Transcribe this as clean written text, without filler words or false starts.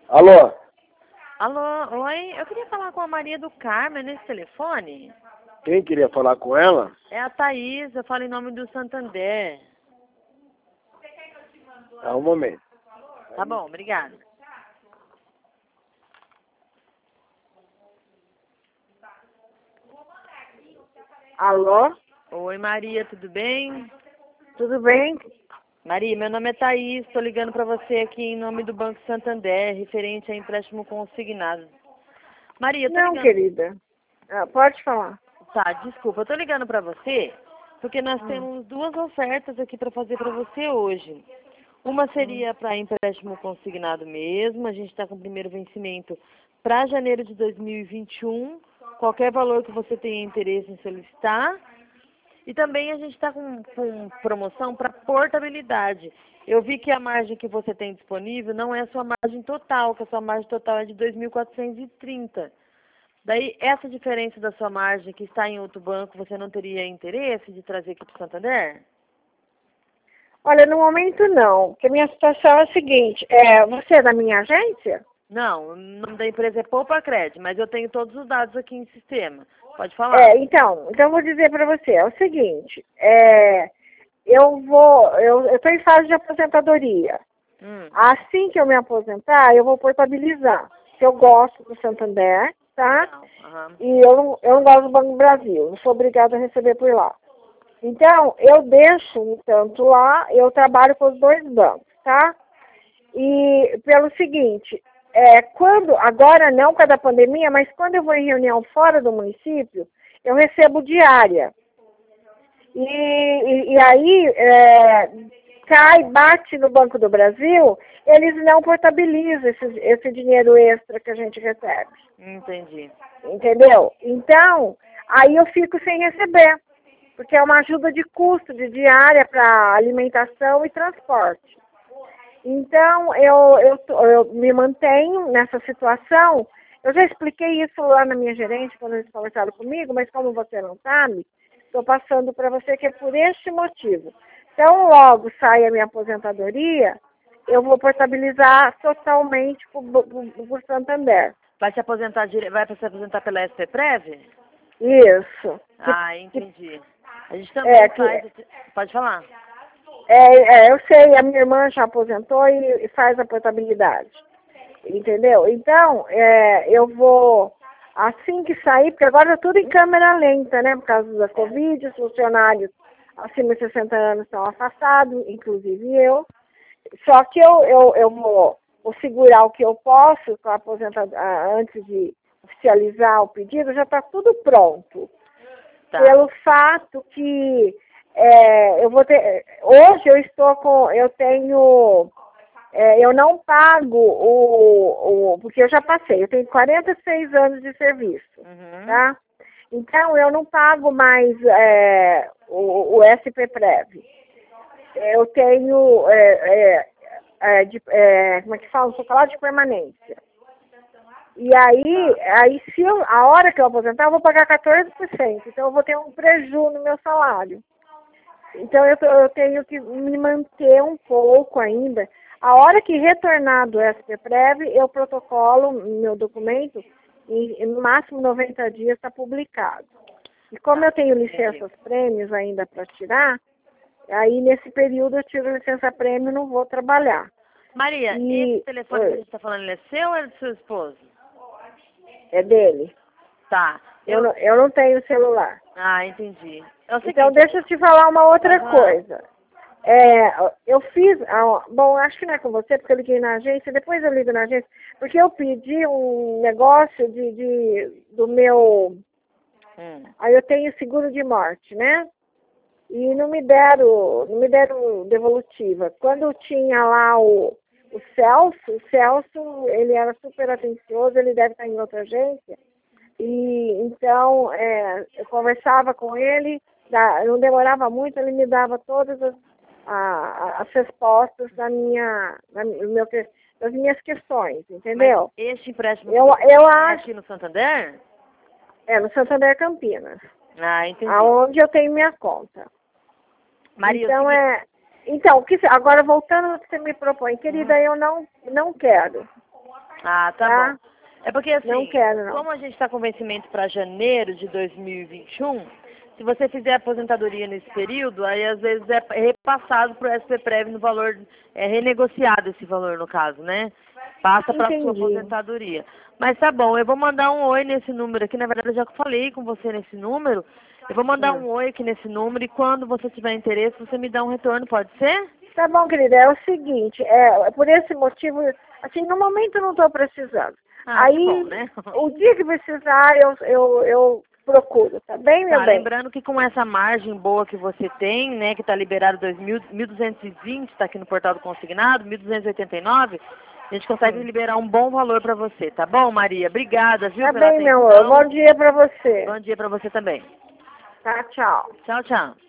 Alô? Alô, oi, eu queria falar com a Maria do Carmo nesse telefone. Quem queria falar com ela? É a Thaís, eu falo em nome do Santander. Um momento. Tá bom, obrigada. Alô? Oi, Maria, tudo bem? Tudo bem? Maria, meu nome é Thaís, estou ligando para você aqui em nome do Banco Santander, referente a empréstimo consignado. Maria, eu tô Não, ligando... querida. Pode falar. Tá, desculpa, eu tô ligando para você porque nós temos duas ofertas aqui para fazer para você hoje. Uma seria para empréstimo consignado mesmo, a gente está com o primeiro vencimento para janeiro de 2021, qualquer valor que você tenha interesse em solicitar. E também a gente está com promoção para portabilidade. Eu vi que a margem que você tem disponível não é a sua margem total, que a sua margem total é de 2.430. Daí, essa diferença da sua margem que está em outro banco, você não teria interesse de trazer aqui para o Santander? Olha, no momento não, porque a minha situação é a seguinte, você é da minha agência? Não, o nome da empresa é Poupa Crédito, mas eu tenho todos os dados aqui em sistema. Pode falar. Então eu vou dizer para você, é o seguinte, eu estou em fase de aposentadoria. Assim que eu me aposentar, eu vou portabilizar, porque eu gosto do Santander, tá? E eu não gosto do Banco do Brasil, não sou obrigada a receber por lá. Então, eu deixo um tanto lá, eu trabalho com os dois bancos, tá? E pelo seguinte, agora não por causa da pandemia, mas quando eu vou em reunião fora do município, eu recebo diária. E aí, bate no Banco do Brasil, eles não portabilizam esse dinheiro extra que a gente recebe. Entendi. Entendeu? Então, aí eu fico sem receber, porque é uma ajuda de custo, de diária para alimentação e transporte. Então, eu me mantenho nessa situação. Eu já expliquei isso lá na minha gerente, quando eles conversaram comigo, mas como você não sabe, estou passando para você que é por este motivo. Então, logo sai a minha aposentadoria, eu vou portabilizar totalmente para o Santander. Vai se aposentar pela SPPrev? Isso. Entendi. A gente também faz... Pode falar. Eu sei, a minha irmã já aposentou e faz a portabilidade. Entendeu? Então, eu vou, assim que sair, porque agora é tudo em câmera lenta, né? Por causa da Covid, os funcionários acima de 60 anos estão afastados, inclusive eu. Só que eu vou segurar o que eu posso com a aposentadoria, antes de oficializar o pedido, já está tudo pronto. Tá. Pelo fato que eu vou ter. Hoje eu não pago porque eu já passei, eu tenho 46 anos de serviço, tá? Então eu não pago mais o SPPrev. Eu tenho, como é que fala? Chocolate de permanência. E aí a hora que eu aposentar, eu vou pagar 14%. Então eu vou ter um prejuízo no meu salário. Então eu tenho que me manter um pouco ainda. A hora que retornar do SPPrev, eu protocolo meu documento e no máximo 90 dias está publicado. E como eu tenho licenças prêmios ainda para tirar, aí nesse período eu tiro licença prêmio e não vou trabalhar. Maria, esse telefone que a gente está falando, ele é seu ou é do seu esposo? É dele. Tá. Eu não tenho celular. Entendi. Então, deixa eu te falar uma outra coisa. Eu fiz... Bom, acho que não é com você, porque eu liguei na agência. Depois eu ligo na agência. Porque eu pedi um negócio do meu... Aí eu tenho seguro de morte, né? E não me deram devolutiva. Quando tinha lá o Celso, ele era super atencioso, ele deve estar em outra agência. E então eu conversava com ele, não demorava muito, ele me dava todas as respostas das minhas questões, entendeu? Mas este empréstimo eu acho aqui no Santander? No Santander Campinas. Entendi. Aonde eu tenho minha conta. Maria, então, agora voltando ao que você me propõe, querida, eu não quero. Ah, tá bom. É porque assim, não quero, não. como a gente está com vencimento para janeiro de 2021, se você fizer aposentadoria nesse período, aí às vezes é repassado para o SPPREV no valor, é renegociado esse valor no caso, né? Passa para a sua aposentadoria. Mas tá bom, eu vou mandar um oi nesse número aqui, na verdade eu já falei com você nesse número, eu vou mandar um oi aqui nesse número e quando você tiver interesse, você me dá um retorno, pode ser? Tá bom, querida, é o seguinte, por esse motivo, assim, no momento eu não estou precisando. Aí, bom, né? o dia que precisar, eu procuro, tá bem, meu bem? Lembrando que com essa margem boa que você tem, né, que está liberado 1.220, está aqui no portal do consignado, 1.289, a gente consegue liberar um bom valor para você, tá bom, Maria? Obrigada, viu, Tá pela bem, atenção. meu amor. Bom dia para você. Bom dia para você também. Tá, tchau. Tchau, tchau.